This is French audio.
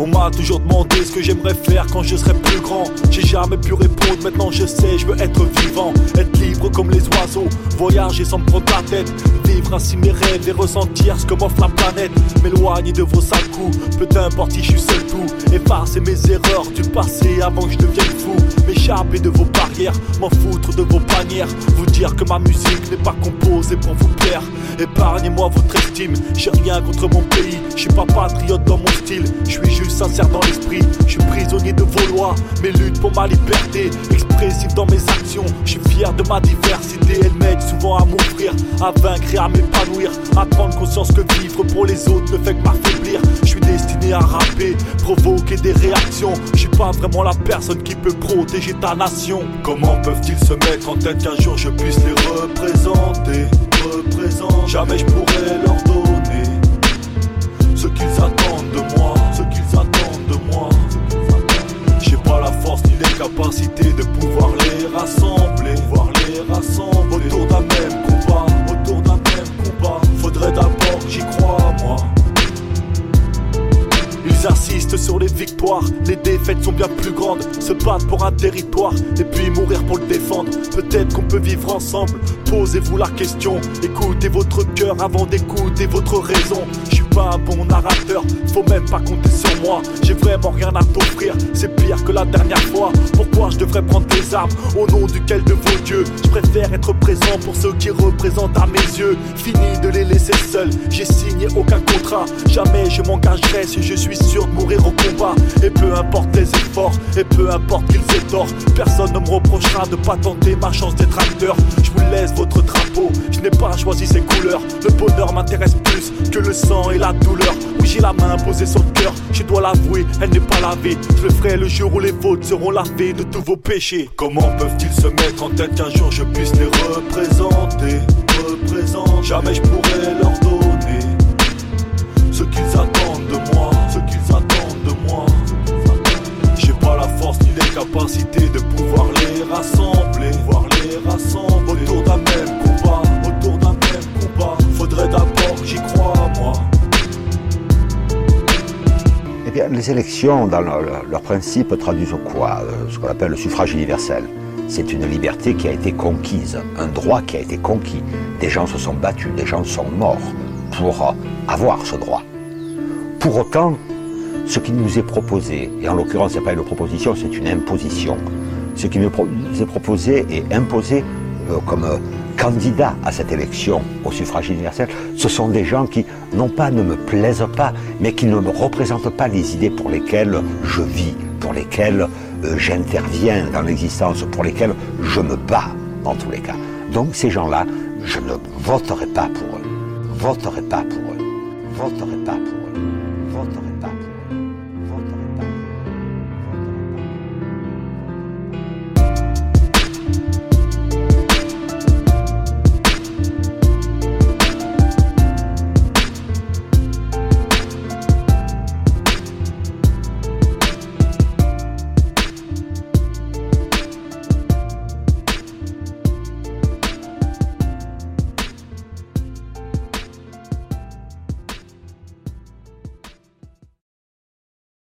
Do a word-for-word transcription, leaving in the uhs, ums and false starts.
On m'a toujours demandé ce que j'aimerais faire quand je serai plus grand. J'ai jamais pu répondre, maintenant je sais, je veux être vivant. Être libre comme les oiseaux, voyager sans me prendre la tête. Vivre ainsi mes rêves et ressentir ce que m'offre la planète. M'éloigner de vos sales coups, peu importe si je suis seul tout. Effacer mes erreurs du passé avant que je devienne fou. M'échapper de vos barrières, m'en foutre de vos bannières. Vous dire que ma musique n'est pas composée pour vous plaire. Épargnez-moi votre estime, j'ai rien contre mon pays. Je suis pas patriote dans mon style, je suis juste sincère dans l'esprit. Je suis prisonnier de vos lois, mes luttes pour ma liberté. Expressif dans mes actions, je suis fier de ma diversité. Elle m'aide souvent à m'ouvrir, à vaincre et à m'épanouir. À prendre conscience que vivre pour les autres ne fait que m'affaiblir. Je suis destiné à rapper, provoquer des réactions. Je suis pas vraiment la personne qui peut protéger ta nation. Comment peuvent-ils se mettre en tête qu'un jour je puisse les représenter? Représenter. Jamais je pourrais leur donner ce qu'ils attendent de moi, ce qu'ils attendent de moi. J'ai pas la force ni les capacités de pouvoir les rassembler, pouvoir les rassembler autour d'un même combat, autour d'un même combat. Faudrait d'abord que j'y croie moi. Ils insistent sur les victoires, les défaites sont bien plus grandes. Se battre pour un territoire et puis mourir pour le défendre. Peut-être qu'on peut vivre ensemble, posez-vous la question. Écoutez votre cœur avant d'écouter votre raison. Je suis pas un bon narrateur, faut même pas compter sur moi. J'ai vraiment rien à t'offrir, c'est pire que la dernière fois. Pourquoi je devrais prendre des armes, au nom duquel de vos dieux? Je préfère être présent pour ceux qui représentent à mes yeux. Fini de les laisser seuls, j'ai signé aucun contrat. Jamais je m'engagerai si je suis sûr de mourir au combat. Et peu importe les efforts, et peu importe qu'ils aient tort, personne ne me reprochera de pas tenter ma chance d'être acteur. Je vous laisse votre drapeau, je n'ai pas choisi ses couleurs. Le bonheur m'intéresse plus que le sang et la douleur. Oui, j'ai la main posée sur le cœur, je dois l'avouer, elle n'est pas lavée. Je le ferai le jour où les fautes seront lavées de tous vos péchés. Comment peuvent-ils se mettre en tête qu'un jour je puisse les représenter? Représenter. Jamais je pourrais leur donner ce qu'ils attendent de moi, ce qu'ils attendent de moi. J'ai pas la force ni les capacités de pouvoir les rassembler, pouvoir les rassembler autour d'un même combat, autour d'un même combat. Faudrait d'abord que j'y croie moi. Eh bien, les élections, dans leur, leur principe, traduisent quoi? Ce qu'on appelle le suffrage universel. C'est une liberté qui a été conquise, un droit qui a été conquis. Des gens se sont battus, des gens sont morts pour avoir ce droit. Pour autant, ce qui nous est proposé, et en l'occurrence, ce n'est pas une proposition, c'est une imposition. Ce qui nous est proposé et imposé euh, comme euh, candidat à cette élection au suffrage universel, ce sont des gens qui, non pas ne me plaisent pas, mais qui ne me représentent pas les idées pour lesquelles je vis, pour lesquelles euh, j'interviens dans l'existence, pour lesquelles je me bats dans tous les cas. Donc ces gens-là, je ne voterai pas pour eux, voterai pas pour eux, voterai pas pour eux, voterai